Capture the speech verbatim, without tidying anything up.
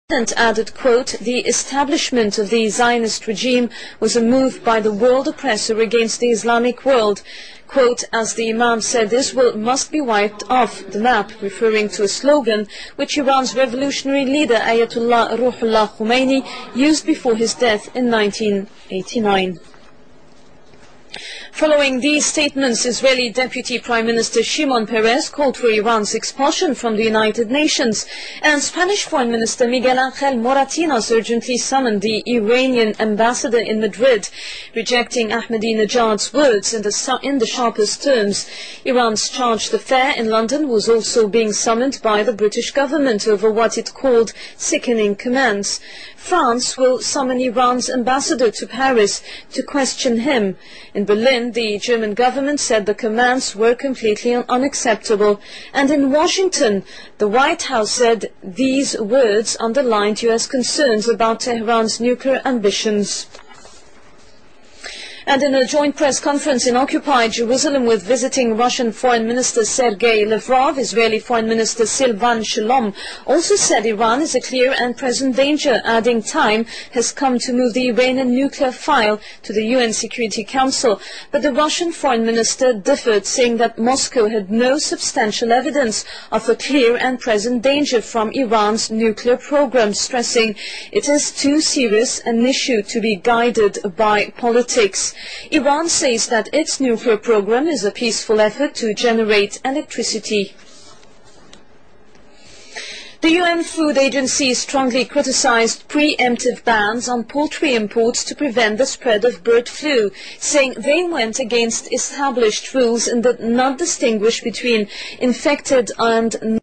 And added, quote, "The establishment of the Zionist regime was a move by the world oppressor against the Islamic world." Quote, "As the Imam said, Israel must be wiped off the map," referring to a slogan which Iran's revolutionary leader Ayatollah Ruhollah Khomeini used before his death in nineteen eighty-nine. Following these statements, Israeli Deputy Prime Minister Shimon Peres called for Iran's expulsion from the United Nations, and Spanish Foreign Minister Miguel Ángel Moratinos urgently summoned the Iranian ambassador in Madrid, rejecting Ahmadinejad's words in the, in the sharpest terms. Iran's chargé d'affaires in London was also being summoned by the British government over what it called sickening commands. France will summon Iran's ambassador to Paris to question him. In Berlin, the German government said the commands were completely unacceptable. And in Washington, the White House said these words underlined U S concerns about Tehran's nuclear ambitions. And in a joint press conference in occupied Jerusalem with visiting Russian Foreign Minister Sergei Lavrov, Israeli Foreign Minister Silvan Shalom also said Iran is a clear and present danger, adding time has come to move the Iranian nuclear file to the U N Security Council. But the Russian Foreign Minister differed, saying that Moscow had no substantial evidence of a clear and present danger from Iran's nuclear program, stressing it is too serious an issue to be guided by politics. Iran says that its nuclear program is a peaceful effort to generate electricity. The U N Food Agency strongly criticized preemptive bans on poultry imports to prevent the spread of bird flu, saying they went against established rules and did not distinguish between infected and